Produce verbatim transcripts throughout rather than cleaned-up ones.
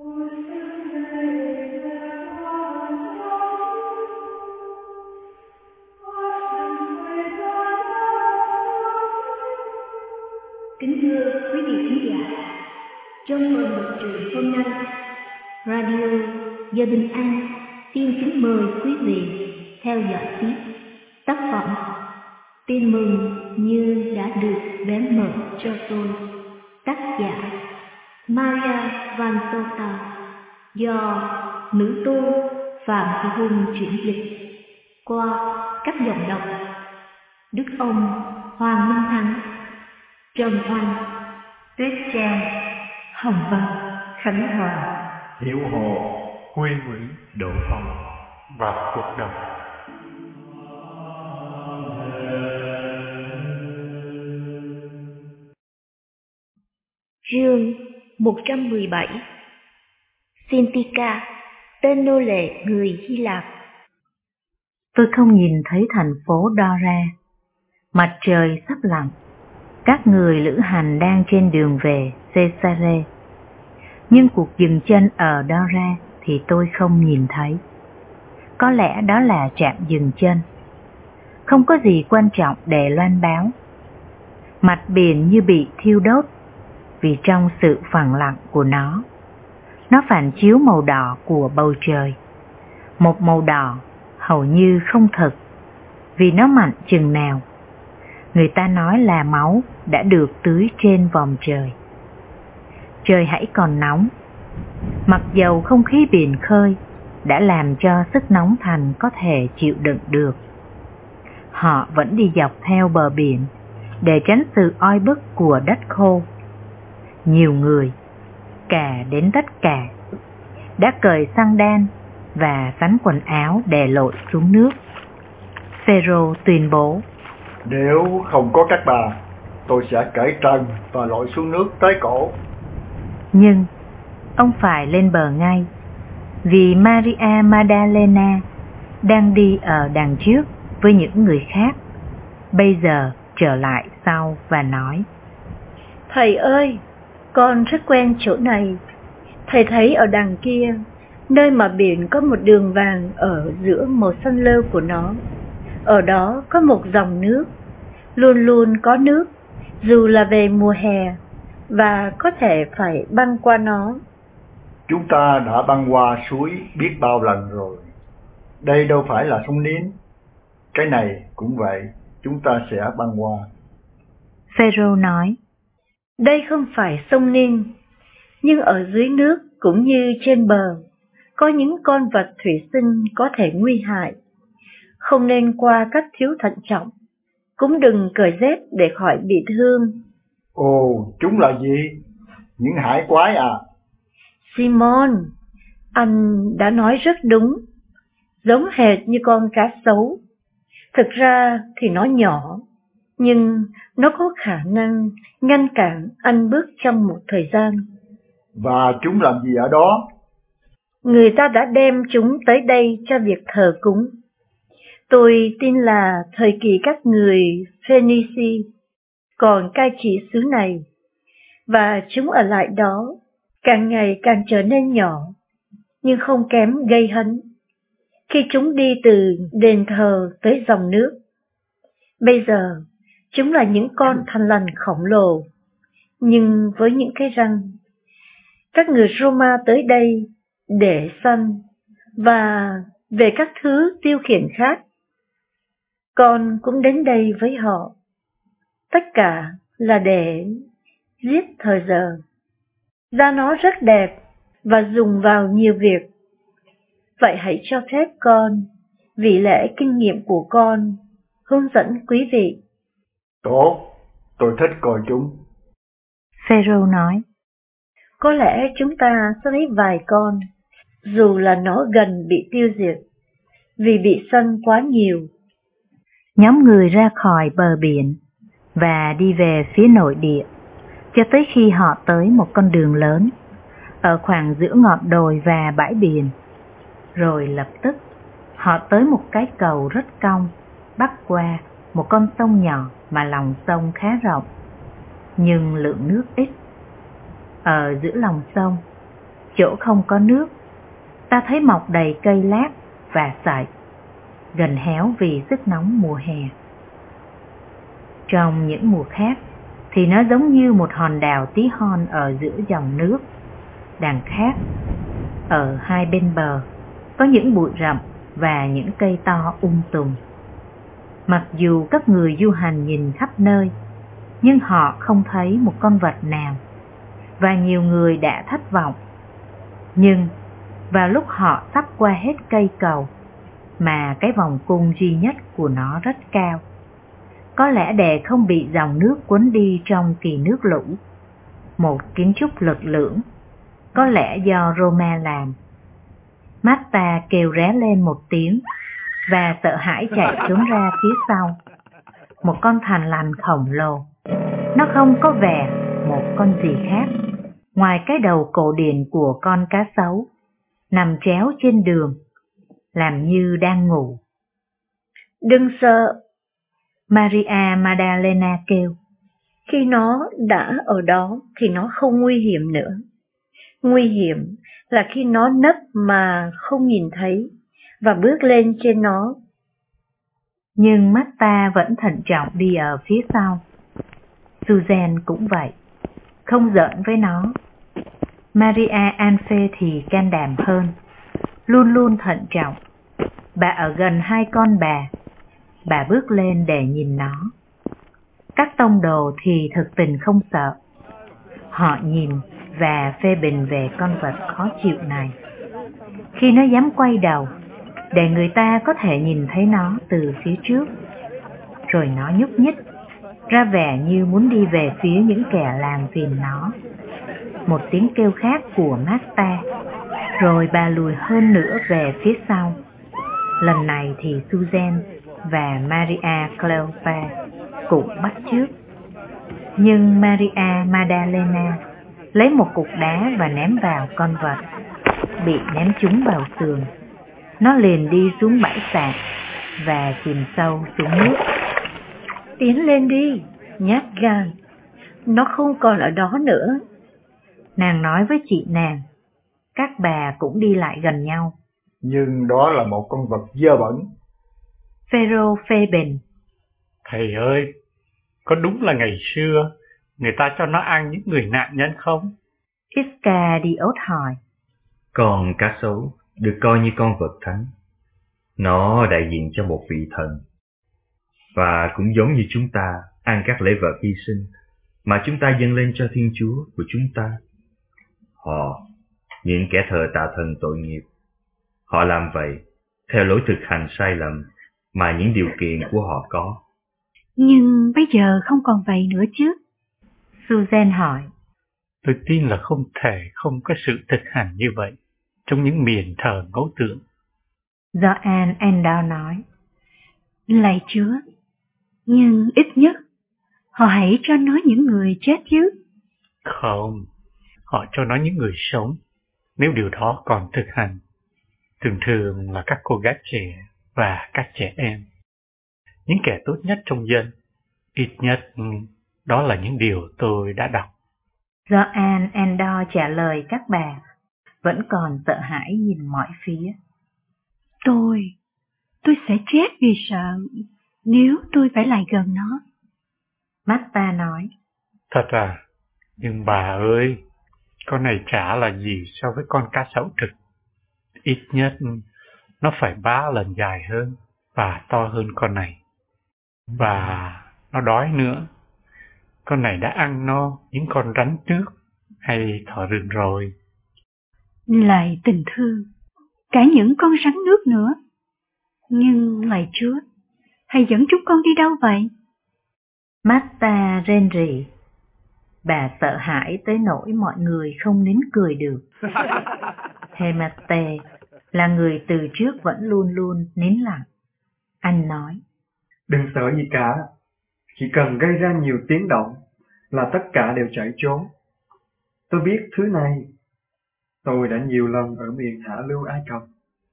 Kính thưa quý vị khán giả, trong mời một trường hôm nay, Radio Gia Đình An xin kính mời quý vị theo dõi tiếp tác phẩm Tin mừng như đã được bén mở cho tôi, tác giả Maria Vanzota, do nữ tu Phạm Thị Hùng chuyển dịch qua các giọng đọc Đức ông Hoàng Minh Thắng, Trần Oanh, Tuyết Trang, Hồng Vân, Khánh Hòa, Hiểu Hồ, Huy Nguyễn, Đỗ Phong và Quốc Đồng. Chương một trăm mười bảy. Sintika, tên nô lệ người Hy Lạp. Tôi không nhìn thấy thành phố Dora. Mặt trời sắp lặn. Các người lữ hành đang trên đường về Caesarea. Nhưng cuộc dừng chân ở Dora thì tôi không nhìn thấy. Có lẽ đó là trạm dừng chân. Không có gì quan trọng để loan báo. Mặt biển như bị thiêu đốt, vì trong sự phẳng lặng của nó, nó phản chiếu màu đỏ của bầu trời. Một màu đỏ hầu như không thực, vì nó mặn chừng nào. Người ta nói là máu đã được tưới trên vòm trời. Trời hãy còn nóng, mặc dầu không khí biển khơi đã làm cho sức nóng thành có thể chịu đựng được. Họ vẫn đi dọc theo bờ biển để tránh sự oi bức của đất khô. Nhiều người, cả đến tất cả, đã cởi xăng đan và sắn quần áo để lội xuống nước. Phêrô tuyên bố: Nếu không có các bà, tôi sẽ cởi trần và lội xuống nước tới cổ. Nhưng ông phải lên bờ ngay, vì Maria Magdalena đang đi ở đằng trước với những người khác. Bây giờ trở lại sau và nói: Thầy ơi, con rất quen chỗ này. Thầy thấy ở đằng kia, nơi mà biển có một đường vàng ở giữa màu xanh lơ của nó. Ở đó có một dòng nước, luôn luôn có nước, dù là về mùa hè, và có thể phải băng qua nó. Chúng ta đã băng qua suối biết bao lần rồi. Đây đâu phải là sông Nin. Cái này cũng vậy, chúng ta sẽ băng qua. Phêrô nói: Đây không phải sông Nin, nhưng ở dưới nước cũng như trên bờ, có những con vật thủy sinh có thể nguy hại. Không nên qua cách thiếu thận trọng, cũng đừng cởi dép để khỏi bị thương. Ồ, chúng là gì? Những hải quái à? Simon, anh đã nói rất đúng, giống hệt như con cá sấu. Thực ra thì nó nhỏ, nhưng nó có khả năng ngăn cản anh bước trong một thời gian. Và chúng làm gì ở đó? Người ta đã đem chúng tới đây cho việc thờ cúng. Tôi tin là thời kỳ các người Phoenici còn cai trị xứ này, và chúng ở lại đó, càng ngày càng trở nên nhỏ, nhưng không kém gây hấn, khi chúng đi từ đền thờ tới dòng nước. Bây giờ, chúng là những con thằn lằn khổng lồ, nhưng với những cái răng. Các người Roma tới đây để săn, và về các thứ tiêu khiển khác. Con cũng đến đây với họ. Tất cả là để giết thời giờ. Da nó rất đẹp và dùng vào nhiều việc. Vậy hãy cho phép con, vì lẽ kinh nghiệm của con, hướng dẫn quý vị. Tốt, tôi thích coi chúng. Phêrô nói: Có lẽ chúng ta sẽ lấy vài con, dù là nó gần bị tiêu diệt, vì bị săn quá nhiều. Nhóm người ra khỏi bờ biển và đi về phía nội địa, cho tới khi họ tới một con đường lớn, ở khoảng giữa ngọn đồi và bãi biển. Rồi lập tức, họ tới một cái cầu rất cong, bắc qua một con sông nhỏ mà lòng sông khá rộng, nhưng lượng nước ít. Ở giữa lòng sông, chỗ không có nước, ta thấy mọc đầy cây lác và sậy, gần héo vì sức nóng mùa hè. Trong những mùa khác thì nó giống như một hòn đảo tí hon ở giữa dòng nước. Đằng khác, ở hai bên bờ, có những bụi rậm và những cây to um tùm. Mặc dù các người du hành nhìn khắp nơi, nhưng họ không thấy một con vật nào, và nhiều người đã thất vọng. Nhưng vào lúc họ sắp qua hết cây cầu, mà cái vòng cung duy nhất của nó rất cao, có lẽ để không bị dòng nước cuốn đi trong kỳ nước lũ, một kiến trúc lực lưỡng, có lẽ do Roma làm. Marta kêu ré lên một tiếng và sợ hãi chạy trốn ra phía sau. Một con thằn lằn khổng lồ. Nó không có vẻ một con gì khác ngoài cái đầu cổ điển của con cá sấu, nằm tréo trên đường, làm như đang ngủ. Đừng sợ, Maria Magdalena kêu. Khi nó đã ở đó thì nó không nguy hiểm nữa. Nguy hiểm là khi nó nấp mà không nhìn thấy và bước lên trên nó. Nhưng Marta vẫn thận trọng đi ở phía sau. Susan cũng vậy, không giỡn với nó. Maria Anfe thì can đảm hơn, luôn luôn thận trọng. Bà ở gần hai con bà, bà bước lên để nhìn nó. Các tông đồ thì thực tình không sợ. Họ nhìn và phê bình về con vật khó chịu này. Khi nó dám quay đầu, để người ta có thể nhìn thấy nó từ phía trước, rồi nó nhúc nhích, ra vẻ như muốn đi về phía những kẻ làm phiền nó. Một tiếng kêu khác của Marta, rồi bà lùi hơn nữa về phía sau. Lần này thì Susan và Maria Cleopa cũng bắt chước. Nhưng Maria Magdalena lấy một cục đá và ném vào con vật, bị ném trúng vào sườn. Nó liền đi xuống bãi sạn và chìm sâu xuống nước. Tiến lên đi, nhát gan, nó không còn ở đó nữa. Nàng nói với chị nàng. Các bà cũng đi lại gần nhau. Nhưng đó là một con vật dơ bẩn. Phêrô phê bình. Thầy ơi, có đúng là ngày xưa người ta cho nó ăn những người nạn nhân không? Iscariot hỏi. Con cá sấu được coi như con vật thánh. Nó đại diện cho một vị thần. Và cũng giống như chúng ta ăn các lễ vật hy sinh mà chúng ta dâng lên cho Thiên Chúa của chúng ta. Họ, những kẻ thờ tạ thần tội nghiệp, họ làm vậy theo lối thực hành sai lầm mà những điều kiện của họ có. Nhưng bây giờ không còn vậy nữa chứ? Susan hỏi. Tôi tin là không thể không có sự thực hành như vậy trong những miền thờ ngẫu tượng. Gioan Endor nói. Lạy Chúa, nhưng ít nhất họ hãy cho nó những người chết chứ. Không, họ cho nó những người sống, nếu điều đó còn thực hành. Thường thường là các cô gái trẻ và các trẻ em, những kẻ tốt nhất trong dân. Ít nhất đó là những điều tôi đã đọc. Gioan Endor trả lời các bà, vẫn còn sợ hãi nhìn mọi phía. Tôi, tôi sẽ chết vì sợ nếu tôi phải lại gần nó. Marta nói. Thật à? Nhưng bà ơi, con này chả là gì so với con cá sấu thực. Ít nhất nó phải ba lần dài hơn và to hơn con này. Và nó đói nữa. Con này đã ăn no những con rắn nước hay thỏ rừng rồi. Lạy tình thương, cả những con rắn nước nữa. Nhưng lạy Chúa, hãy dẫn chúng con đi đâu vậy? Marta rên rỉ. Bà sợ hãi tới nỗi mọi người không nín cười được. Hemate là người từ trước vẫn luôn luôn nín lặng. Anh nói. Đừng sợ gì cả. Chỉ cần gây ra nhiều tiếng động là tất cả đều chạy trốn. Tôi biết thứ này. Tôi đã nhiều lần ở miền hạ lưu Ai Cập.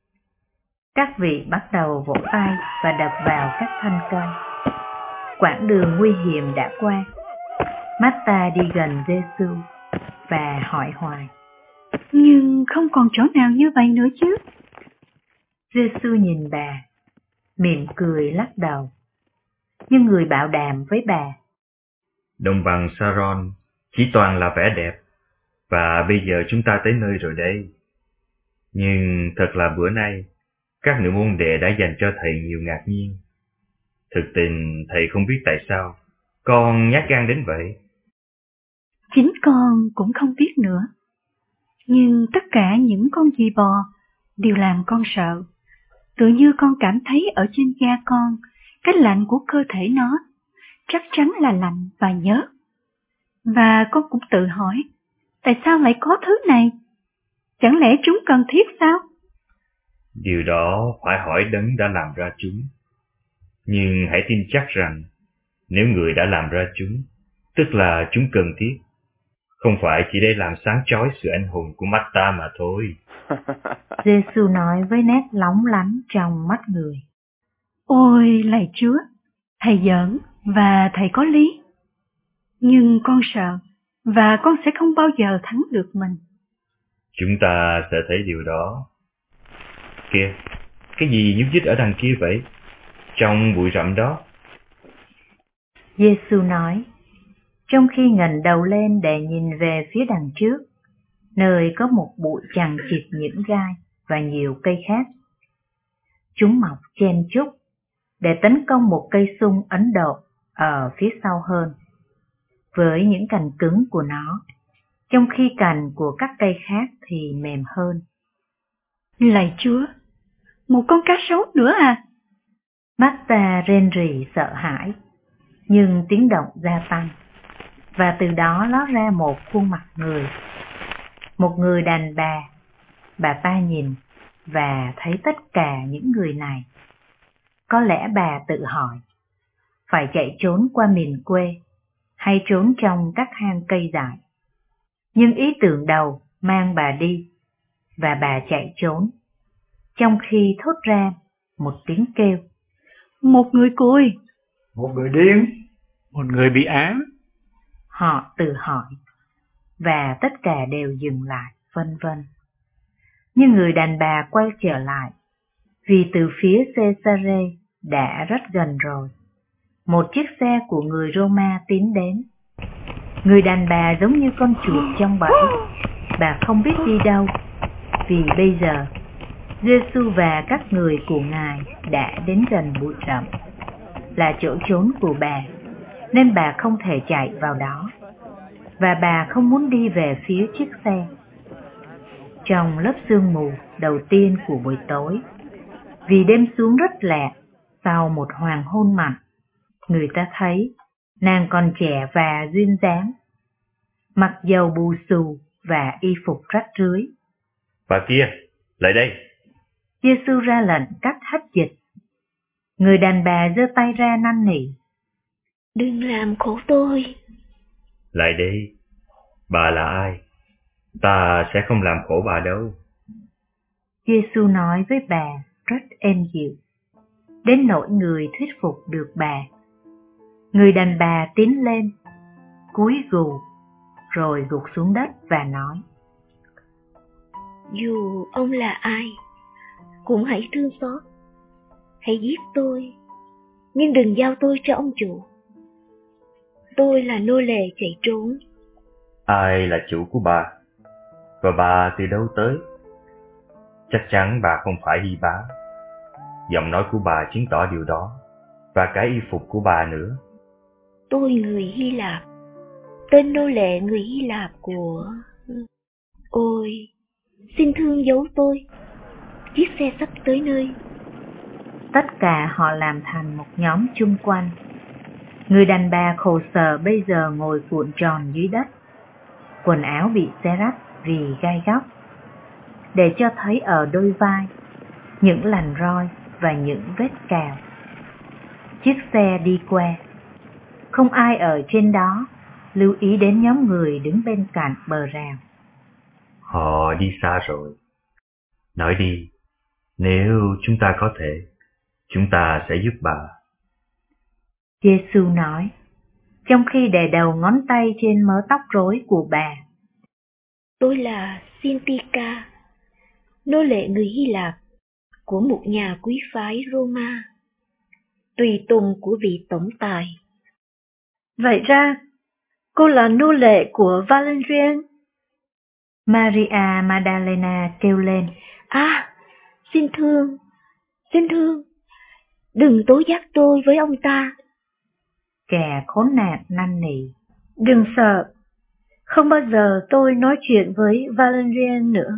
Các vị bắt đầu vỗ tay và đập vào các thân cây. Quãng đường nguy hiểm đã qua. Marta đi gần Giê-xu và hỏi hoài. Nhưng không còn chỗ nào như vậy nữa chứ. Giê-xu nhìn bà, mỉm cười lắc đầu. Nhưng người bảo đảm với bà: Đồng bằng Saron chỉ toàn là vẻ đẹp, và bây giờ chúng ta tới nơi rồi đây. Nhưng thật là bữa nay, các nữ môn đệ đã dành cho thầy nhiều ngạc nhiên. Thực tình thầy không biết tại sao con nhát gan đến vậy. Chính con cũng không biết nữa. Nhưng tất cả những con gì bò đều làm con sợ. Tự như con cảm thấy ở trên da con, cái lạnh của cơ thể nó chắc chắn là lạnh và nhớt. Và con cũng tự hỏi, tại sao lại có thứ này? Chẳng lẽ chúng cần thiết sao? Điều đó phải hỏi đấng đã làm ra chúng. Nhưng hãy tin chắc rằng, nếu người đã làm ra chúng, tức là chúng cần thiết, không phải chỉ để làm sáng chói sự anh hùng của mắt ta mà thôi. Giê-xu nói với nét lóng lánh trong mắt người. Ôi lạy Chúa, thầy giỡn và thầy có lý. Nhưng con sợ, và con sẽ không bao giờ thắng được mình. Chúng ta sẽ thấy điều đó. Kìa, cái gì nhúc nhích ở đằng kia vậy? Trong bụi rậm đó. Giê-xu nói, trong khi ngẩng đầu lên để nhìn về phía đằng trước, nơi có một bụi chằng chịt những gai và nhiều cây khác. Chúng mọc chen chúc để tấn công một cây sung Ấn Độ ở phía sau hơn, với những cành cứng của nó, trong khi cành của các cây khác thì mềm hơn. Lạy Chúa, một con cá sấu nữa à? Marta rên rỉ sợ hãi, nhưng tiếng động gia tăng, và từ đó lót ra một khuôn mặt người. Một người đàn bà. Bà ta nhìn và thấy tất cả những người này. Có lẽ bà tự hỏi, phải chạy trốn qua miền quê hay trốn trong các hang cây dại. Nhưng ý tưởng đầu mang bà đi, và bà chạy trốn, trong khi thốt ra một tiếng kêu. Một người cùi. Một người điên. Một người bị ám. Họ tự hỏi, và tất cả đều dừng lại, vân vân. Nhưng người đàn bà quay trở lại, vì từ phía Caesarea đã rất gần rồi. Một chiếc xe của người Roma tiến đến. Người đàn bà giống như con chuột trong bẫy. Bà không biết đi đâu, vì bây giờ Giê-xu và các người của Ngài đã đến gần bụi rậm, là chỗ trốn của bà, nên bà không thể chạy vào đó, và bà không muốn đi về phía chiếc xe. Trong lớp sương mù đầu tiên của buổi tối, vì đêm xuống rất lẹ sau một hoàng hôn mặn, người ta thấy nàng còn trẻ và duyên dáng, mặc dầu bù xù và y phục rách rưới. Bà kia, lại đây. Giê-xu ra lệnh cắt hách dịch. Người đàn bà giơ tay ra năn nỉ. Đừng làm khổ tôi. Lại đây. Bà là ai? Ta sẽ không làm khổ bà đâu. Giê-xu nói với bà rất êm dịu, đến nỗi người thuyết phục được bà. Người đàn bà tiến lên, cúi gù, rồi gục xuống đất và nói: Dù ông là ai, cũng hãy thương xót. Hãy giết tôi, nhưng đừng giao tôi cho ông chủ. Tôi là nô lệ chạy trốn. Ai là chủ của bà? Và bà từ đâu tới? Chắc chắn bà không phải Hy Bá. Giọng nói của bà chứng tỏ điều đó, và cái y phục của bà nữa. Tôi người Hy Lạp, tên nô lệ người Hy Lạp của... Ôi, xin thương giấu tôi. Chiếc xe sắp tới nơi. Tất cả họ làm thành một nhóm chung quanh. Người đàn bà khổ sở bây giờ ngồi cuộn tròn dưới đất, quần áo bị xé rách vì gai góc, để cho thấy ở đôi vai những lằn roi và những vết cào. Chiếc xe đi qua, không ai ở trên đó lưu ý đến nhóm người đứng bên cạnh bờ rào. Họ đi xa rồi. Nói đi, nếu chúng ta có thể, chúng ta sẽ giúp bà. Giê-xu nói, trong khi đè đầu ngón tay trên mớ tóc rối của bà. Tôi là Sintika, nô lệ người Hy Lạp của một nhà quý phái Roma, tùy tùng của vị tổng tài. Vậy ra, cô là nô lệ của Valerian? Maria Magdalena kêu lên. À, xin thương, xin thương, đừng tố giác tôi với ông ta. Kẻ khốn nạn năn nỉ. Đừng sợ, không bao giờ tôi nói chuyện với Valerian nữa.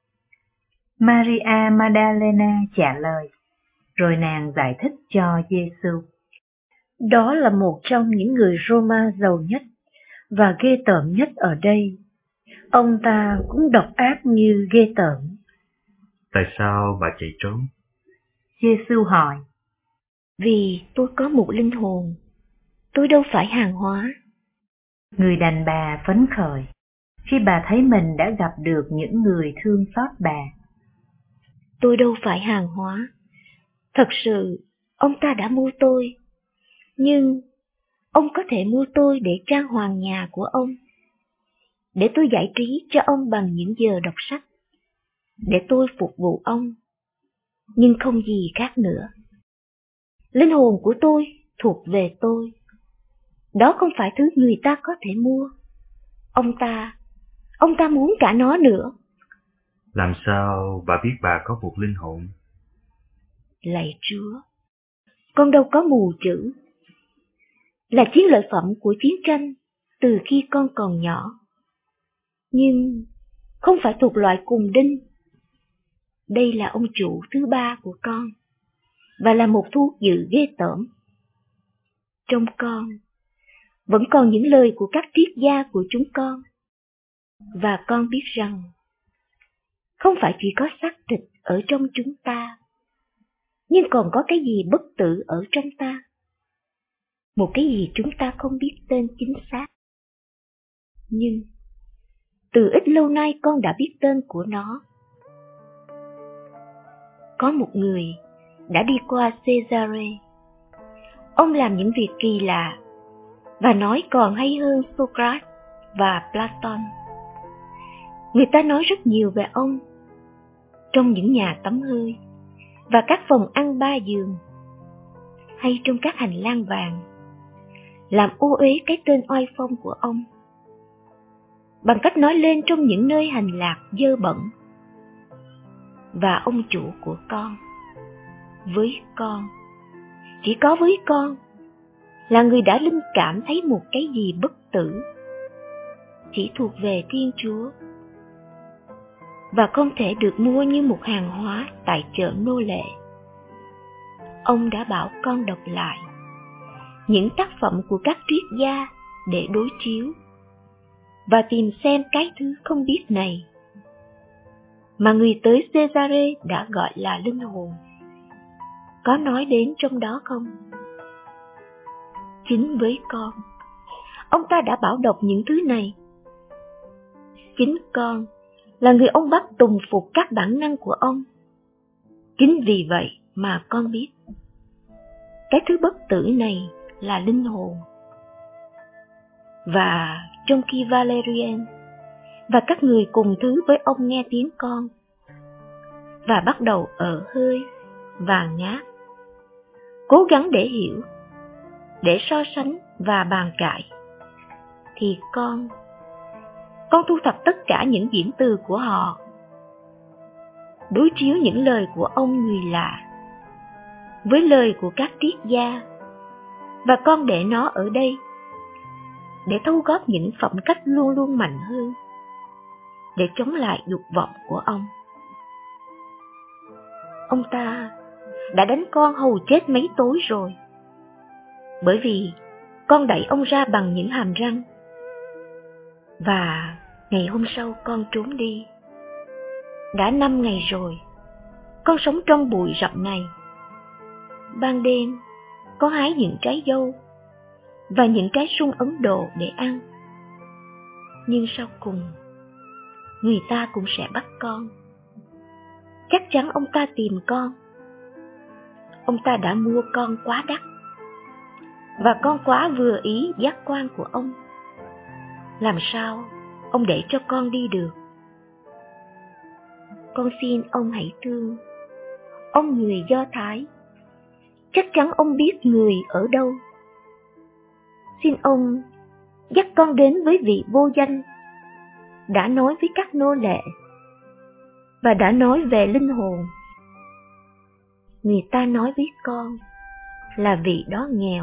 Maria Magdalena trả lời, rồi nàng giải thích cho Giêsu. Đó là một trong những người Roma giàu nhất và ghê tởm nhất ở đây. Ông ta cũng độc ác như ghê tởm. Tại sao bà chạy trốn? Giêsu hỏi. Vì tôi có một linh hồn, tôi đâu phải hàng hóa. Người đàn bà phấn khởi khi bà thấy mình đã gặp được những người thương xót bà. Tôi đâu phải hàng hóa. Thật sự, ông ta đã mua tôi. Nhưng ông có thể mua tôi để trang hoàng nhà của ông, để tôi giải trí cho ông bằng những giờ đọc sách, để tôi phục vụ ông, nhưng không gì khác nữa. Linh hồn của tôi thuộc về tôi. Đó không phải thứ người ta có thể mua. Ông ta, ông ta muốn cả nó nữa. Làm sao bà biết bà có một linh hồn? Lạy Chúa, con đâu có mù chữ. Là chiến lợi phẩm của chiến tranh từ khi con còn nhỏ. Nhưng không phải thuộc loại cùng đinh. Đây là ông chủ thứ ba của con, và là một thuốc dự ghê tởm. Trong con vẫn còn những lời của các triết gia của chúng con, và con biết rằng không phải chỉ có xác thịt ở trong chúng ta, nhưng còn có cái gì bất tử ở trong ta. Một cái gì chúng ta không biết tên chính xác. Nhưng từ ít lâu nay con đã biết tên của nó. Có một người đã đi qua Caesarea. Ông làm những việc kỳ lạ và nói còn hay hơn Socrates và Platon. Người ta nói rất nhiều về ông trong những nhà tắm hơi và các phòng ăn ba giường, hay trong các hành lang vàng, làm ô uế cái tên oai phong của ông bằng cách nói lên trong những nơi hành lạc dơ bẩn. Và ông chủ của con, với con, chỉ có với con, là người đã linh cảm thấy một cái gì bất tử, chỉ thuộc về Thiên Chúa, và không thể được mua như một hàng hóa tại chợ nô lệ. Ông đã bảo con đọc lại những tác phẩm của các triết gia để đối chiếu và tìm xem cái thứ không biết này mà người tới Caesarea đã gọi là linh hồn có nói đến trong đó không? Chính với con, ông ta đã bảo đọc những thứ này. Chính con là người ông bắt tùng phục các bản năng của ông. Chính vì vậy mà con biết cái thứ bất tử này là linh hồn. Và trong khi Valerian và các người cùng thứ với ông nghe tiếng con và bắt đầu ở hơi và ngáp, cố gắng để hiểu, để so sánh và bàn cãi, thì con con thu thập tất cả những diễn từ của họ, đối chiếu những lời của ông người lạ với lời của các triết gia, và con để nó ở đây để thu góp những phẩm cách luôn luôn mạnh hơn, để chống lại dục vọng của ông. Ông ta đã đánh con hầu chết mấy tối rồi, bởi vì con đẩy ông ra bằng những hàm răng. Và ngày hôm sau con trốn đi. Đã năm ngày rồi, con sống trong bụi rậm này. Ban đêm, con hái những trái dâu và những trái sung Ấn Độ để ăn. Nhưng sau cùng, người ta cũng sẽ bắt con. Chắc chắn ông ta tìm con. Ông ta đã mua con quá đắt, và con quá vừa ý giác quan của ông. Làm sao ông để cho con đi được? con xin ông hãy thương. Ông người Do Thái, chắc chắn ông biết người ở đâu. Xin ông dắt con đến với vị vô danh, đã nói với các nô lệ và đã nói về linh hồn. Người ta nói với con là vị đó nghèo.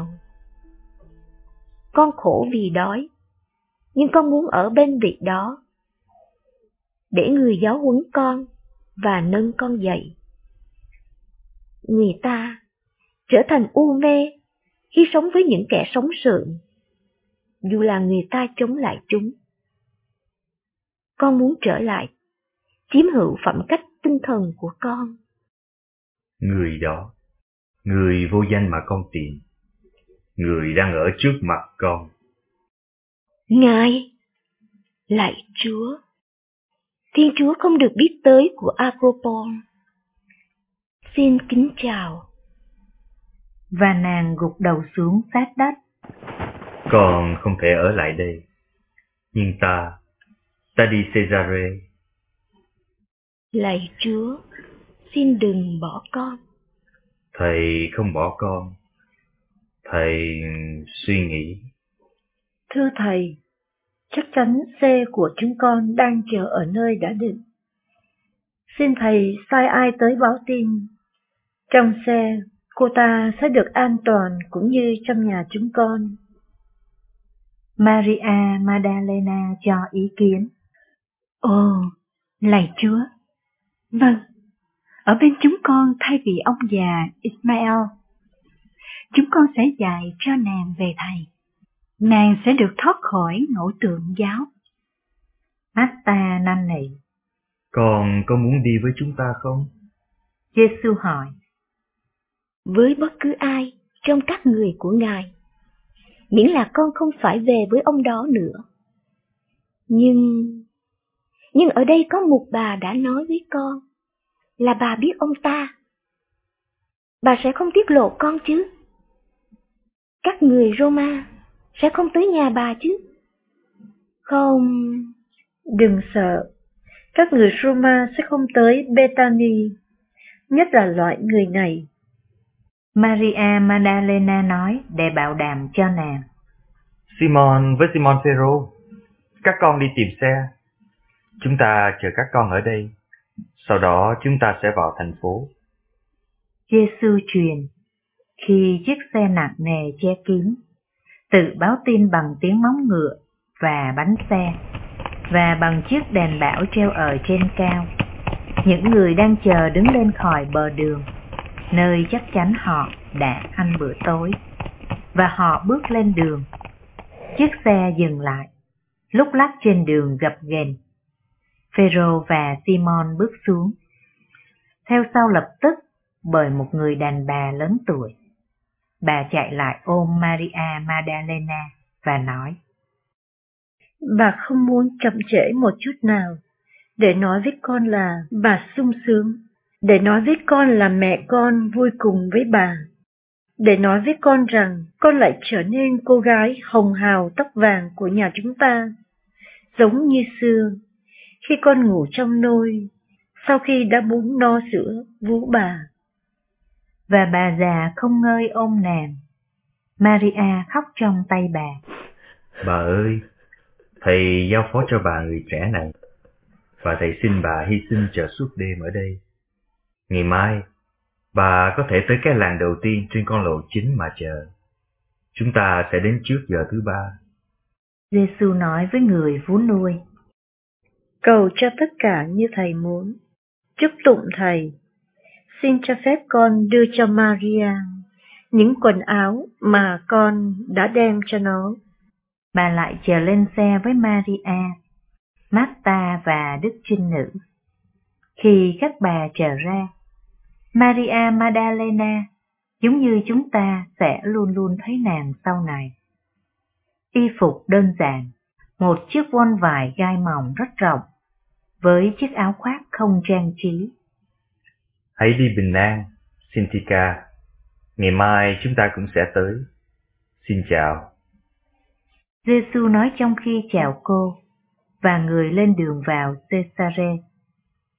Con khổ vì đói, nhưng con muốn ở bên vị đó, để người giáo huấn con và nâng con dậy. Người ta trở thành u mê khi sống với những kẻ sống sượng, dù là người ta chống lại chúng. Con muốn trở lại, chiếm hữu phẩm cách tinh thần của con. Người đó, người vô danh mà con tìm, người đang ở trước mặt con. Ngài, lạy Chúa, Thiên Chúa không được biết tới của Acropole. Xin kính chào. Và nàng gục đầu xuống sát đất. Con không thể ở lại đây, nhưng ta, ta đi Cesare. Lạy Chúa, xin đừng bỏ con. Thầy không bỏ con. Thầy suy nghĩ. Thưa thầy, chắc chắn xe của chúng con đang chờ ở nơi đã định. Xin thầy sai ai tới báo tin. Trong xe, cô ta sẽ được an toàn cũng như trong nhà chúng con. Maria Magdalena cho ý kiến. Ồ, lạy Chúa. Vâng, ở bên chúng con thay vì ông già Ismael, chúng con sẽ dạy cho nàng về thầy. Nàng sẽ được thoát khỏi ngẫu tượng giáo. Marta năn nỉ. Con có muốn đi với chúng ta không? Giê-xu hỏi. Với bất cứ ai trong các người của Ngài, miễn là con không phải về với ông đó nữa. Nhưng, nhưng ở đây có một bà đã nói với con là bà biết ông ta. Bà sẽ không tiết lộ con chứ? Các người Roma sẽ không tới nhà bà chứ? Không... Đừng sợ, các người Roma sẽ không tới Bethany, nhất là loại người này. Maria Magdalena nói để bảo đảm cho nàng. Simon với Simon Phêrô, các con đi tìm xe. Chúng ta chờ các con ở đây. Sau đó chúng ta sẽ vào thành phố. Giê-xu truyền. Khi chiếc xe nặng nề che kín, tự báo tin bằng tiếng móng ngựa và bánh xe, và bằng chiếc đèn bão treo ở trên cao, những người đang chờ đứng lên khỏi bờ đường, nơi chắc chắn họ đã ăn bữa tối, và họ bước lên đường. Chiếc xe dừng lại, lúc lắc trên đường gập ghềnh. Phêrô và Simon bước xuống, theo sau lập tức bởi một người đàn bà lớn tuổi. Bà chạy lại ôm Maria Magdalena và nói: Bà không muốn chậm trễ một chút nào, để nói với con là bà sung sướng, để nói với con là mẹ con vui cùng với bà, để nói với con rằng con lại trở nên cô gái hồng hào tóc vàng của nhà chúng ta, giống như xưa, khi con ngủ trong nôi, sau khi đã bú no sữa vú bà. Và bà già không ngơi ôm nàng. Maria khóc trong tay bà. Bà ơi, thầy giao phó cho bà người trẻ này, và thầy xin bà hy sinh chờ suốt đêm ở đây. Ngày mai, bà có thể tới cái làng đầu tiên trên con lộ chính mà chờ. Chúng ta sẽ đến trước giờ thứ ba. Giê-xu nói với người vú nuôi: Cầu cho tất cả như thầy muốn. Chúc tụng thầy. Xin cho phép con đưa cho Maria những quần áo mà con đã đem cho nó. Bà lại chờ lên xe với Maria, Marta và Đức Trinh Nữ. Khi các bà trở ra, Maria Magdalena, giống như chúng ta, sẽ luôn luôn thấy nàng sau này. Y phục đơn giản, một chiếc voan vải gai mỏng rất rộng, với chiếc áo khoác không trang trí. Hãy đi bình an, Cynthia. Ngày mai chúng ta cũng sẽ tới. Xin chào. Giê-xu nói trong khi chào cô, và người lên đường vào Cesare.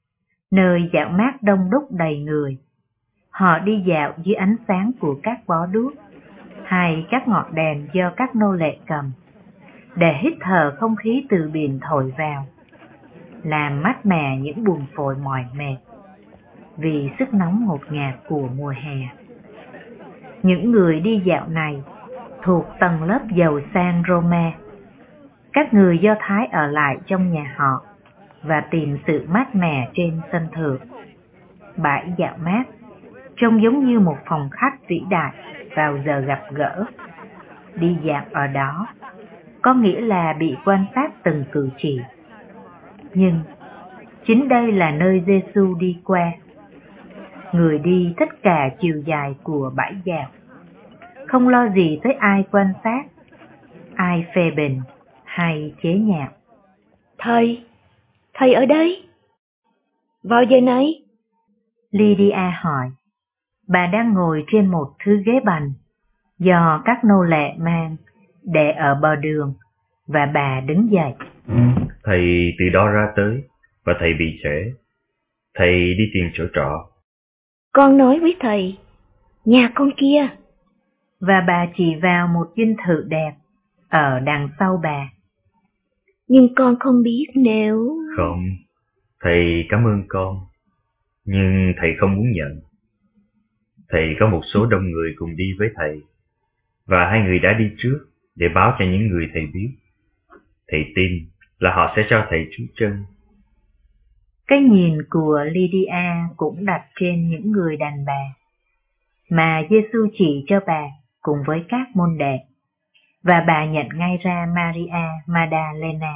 nơi dạo mát đông đúc đầy người. Họ đi dạo dưới ánh sáng của các bó đuốc hay các ngọn đèn do các nô lệ cầm, để hít thở không khí từ biển thổi vào, làm mát mẻ những buồng phổi mỏi mệt vì sức nóng ngột ngạt của mùa hè. Những người đi dạo này thuộc tầng lớp giàu sang Roma. Các người Do Thái ở lại trong nhà họ và tìm sự mát mẻ trên sân thượng. Bãi dạo mát trông giống như một phòng khách vĩ đại vào giờ gặp gỡ. Đi dạo ở đó có nghĩa là bị quan sát từng cử chỉ. Nhưng chính đây là nơi Giêsu đi qua. Người đi tất cả chiều dài của bãi dạo, không lo gì tới ai quan sát, ai phê bình hay chế nhạo. Thầy, thầy ở đây? Vào giờ này? Lydia hỏi. Bà đang ngồi trên một thứ ghế bành do các nô lệ mang để ở bờ đường, và bà đứng dậy. Thầy từ đó ra tới, và thầy bị trễ. Thầy đi tìm chỗ trọ. Con nói với thầy, nhà con kia. Và bà chỉ vào một dinh thự đẹp ở đằng sau bà. Nhưng con không biết nếu... Không, thầy cảm ơn con, nhưng thầy không muốn nhận. Thầy có một số đông người cùng đi với thầy, và hai người đã đi trước để báo cho những người thầy biết. Thầy tin là họ sẽ cho thầy trú chân. Cái nhìn của Lydia cũng đặt trên những người đàn bà mà Giêsu chỉ cho bà cùng với các môn đệ, và bà nhận ngay ra Maria Magdalena.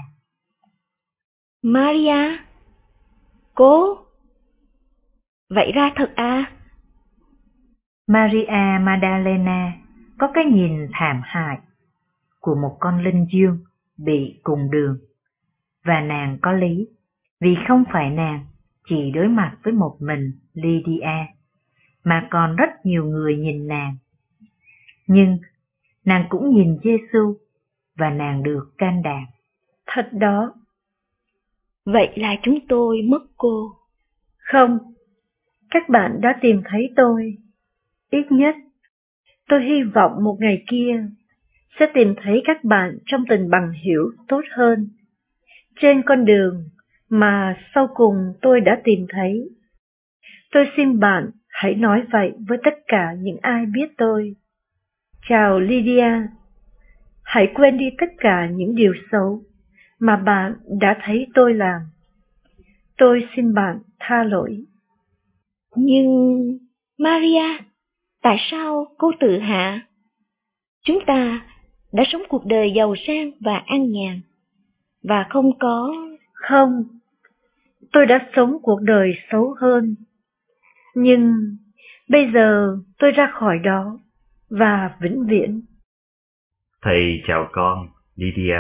Maria? Cô? Vậy ra thật à? Maria Magdalena có cái nhìn thảm hại của một con linh dương bị cùng đường, và nàng có lý, vì không phải nàng chỉ đối mặt với một mình Lydia, mà còn rất nhiều người nhìn nàng. Nhưng nàng cũng nhìn Giêsu, và nàng được can đảm. Thật đó. Vậy là chúng tôi mất cô. Không, các bạn đã tìm thấy tôi. Ít nhất, tôi hy vọng một ngày kia sẽ tìm thấy các bạn trong tình bằng hữu tốt hơn, trên con đường mà sau cùng tôi đã tìm thấy. Tôi xin bạn hãy nói vậy với tất cả những ai biết tôi. Chào Lydia, hãy quên đi tất cả những điều xấu mà bạn đã thấy tôi làm. Tôi xin bạn tha lỗi. Nhưng, Maria, tại sao cô tự hạ? Chúng ta đã sống cuộc đời giàu sang và an nhàn, và không có... Không, tôi đã sống cuộc đời xấu hơn. Nhưng bây giờ tôi ra khỏi đó, và vĩnh viễn. Thầy chào con, Lydia.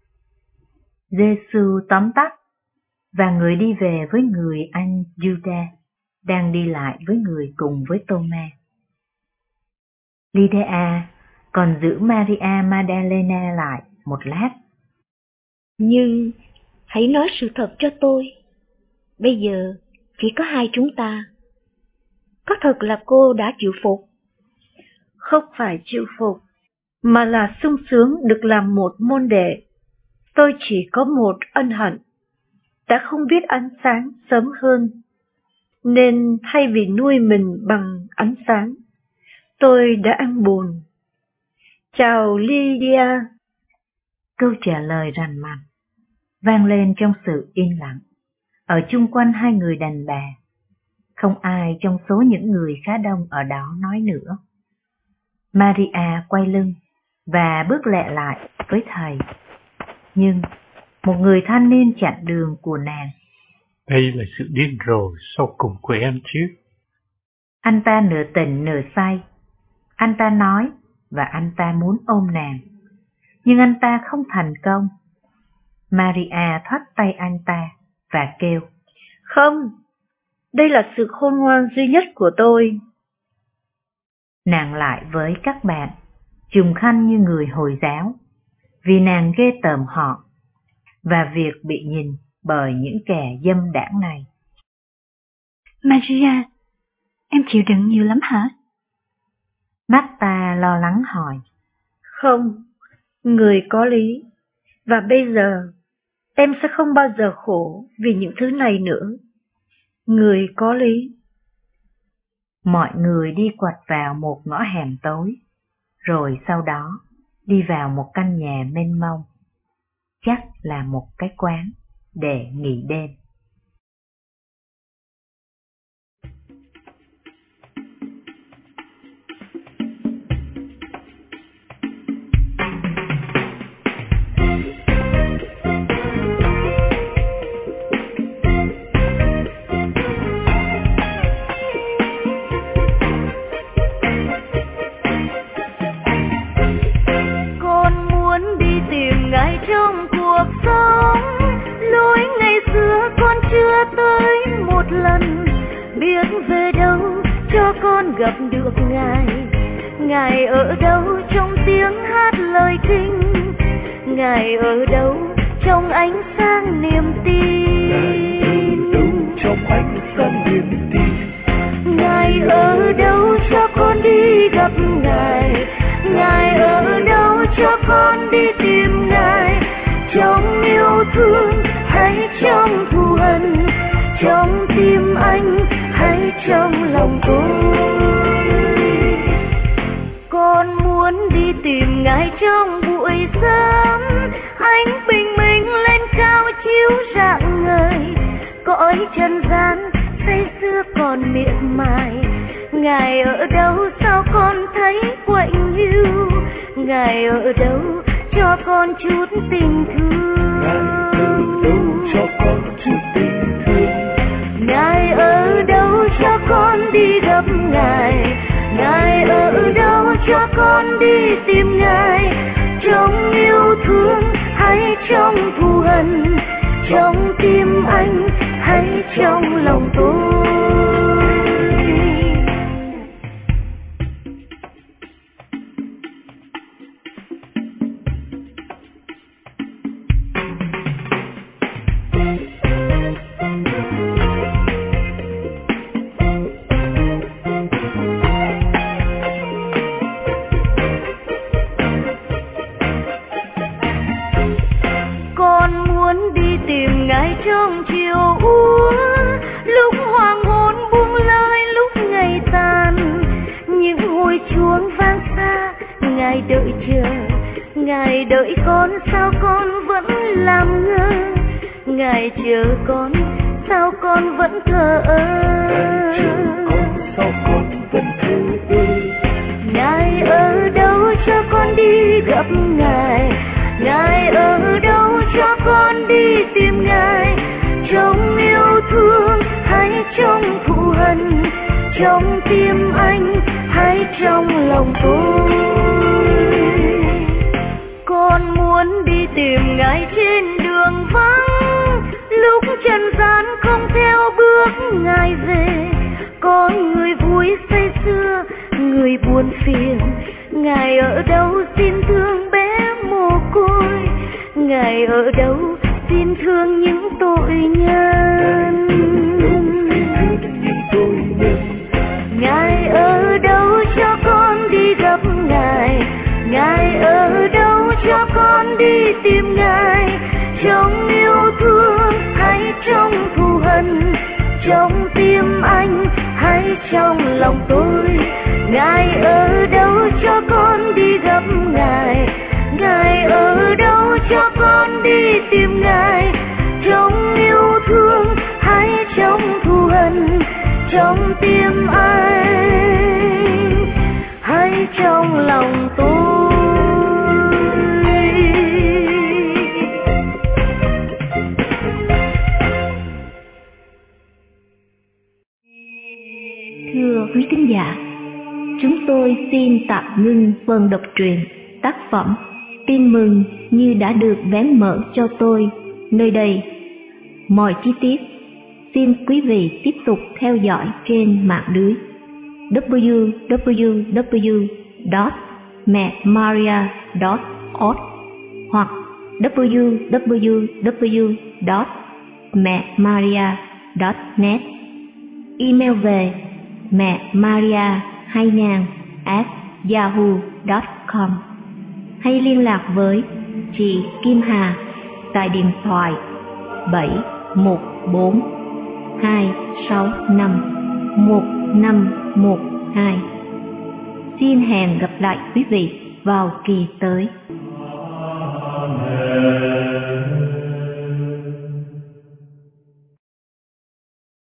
Giêsu tóm tắt, và người đi về với người anh Juda, đang đi lại với người cùng với Tô-ma. Lydia còn giữ Maria Magdalena lại một lát. Nhưng hãy nói sự thật cho tôi. Bây giờ chỉ có hai chúng ta. Có thật là cô đã chịu phục? Không phải chịu phục, mà là sung sướng được làm một môn đệ. Tôi chỉ có một ân hận, đã không biết ánh sáng sớm hơn, nên thay vì nuôi mình bằng ánh sáng, tôi đã ăn buồn. Chào Lydia. Câu trả lời rành mạch vang lên trong sự yên lặng ở chung quanh hai người đàn bà. Không ai trong số những người khá đông ở đó nói nữa. Maria quay lưng và bước lẹ lại với thầy. Nhưng một người thanh niên chặn đường của nàng. Đây là sự điên rồ sau cùng của em chứ. Anh ta nửa tỉnh nửa say. Anh ta nói và anh ta muốn ôm nàng, nhưng anh ta không thành công. Maria thoát tay anh ta và kêu, không, đây là sự khôn ngoan duy nhất của tôi. Nàng lại với các bạn, trùng khanh như người Hồi giáo, vì nàng ghê tởm họ và việc bị nhìn bởi những kẻ dâm đãng này. Maria, em chịu đựng nhiều lắm hả? Marta lo lắng hỏi. Không, người có lý. Và bây giờ, em sẽ không bao giờ khổ vì những thứ này nữa. Người có lý. Mọi người đi quạch vào một ngõ hẻm tối, rồi sau đó đi vào một căn nhà mênh mông. Chắc là một cái quán để nghỉ đêm. Gặp được Ngài, Ngài ở đâu trong tiếng hát lời kinh, Ngài ở đâu trong ánh sáng niềm tin, Ngài ở đâu trong ánh sáng niềm tin, Ngài ở đâu cho con đi gặp Ngài, Ngài ở đâu cho con đi tìm Ngài, trong yêu thương hay trong thù hận, trong tim anh hay trong lòng tôi. Con muốn đi tìm Ngài trong buổi sớm, ánh bình minh lên cao chiếu rạng ngời, cõi trần gian say sưa còn miệt mài. Ngài ở đâu sao con thấy quạnh hiu, Ngài ở đâu cho con chút tình thương, Ngài ở đâu cho con chút tình thương, Ngài ở đâu cho con đi gặp Ngài, Ngài ở đâu cho con đi tìm Ngài, trong yêu thương hay trong thù hận, trong tim anh hay trong lòng tôi. Trong chiều úa, lúc hoàng hôn buông lơi, lúc ngày tàn, những hồi chuông vang xa, Ngài đợi chờ, Ngài đợi con sao con vẫn làm ngơ, Ngài chờ con sao con vẫn thờ ơ, Ngài ở đâu cho con đi gặp Ngài, Ngài ở đâu cho con đi tìm Ngài, trong yêu thương hay trong thù hận, trong tim anh hay trong lòng tôi. Con muốn đi tìm Ngài trên đường vắng, lúc trần gian không theo bước Ngài về, có người vui say sưa, người buồn phiền, Ngài ở đâu xin thương bé mồ côi, Ngài ở đâu xin thương những tội nhân, Ngài ở đâu cho con đi gặp Ngài, Ngài ở đâu cho con đi tìm Ngài, trong yêu thương hay trong thù hận, trong tim anh hay trong lòng tôi, Ngài ở đâu cho con đi gặp Ngài, Ngài ở đâu cho con đi tìm Ngài, trong yêu thương hay trong thù hận, trong tim anh hay trong lòng tôi. Thưa quý thính giả, chúng tôi xin tạm ngưng phần đọc truyện tác phẩm Tin mừng như đã được vén mở cho tôi nơi đây. Mọi chi tiết xin quý vị tiếp tục theo dõi trên mạng lưới w w w chấm mẹ maria chấm org hoặc w w w chấm mẹ maria chấm net. email về mẹ Maria hay nàng at yahoo chấm com hay liên lạc với chị Kim Hà tại điện thoại bảy một bốn hai sáu năm một năm một hai. Xin hẹn gặp lại quý vị vào kỳ tới. Amen.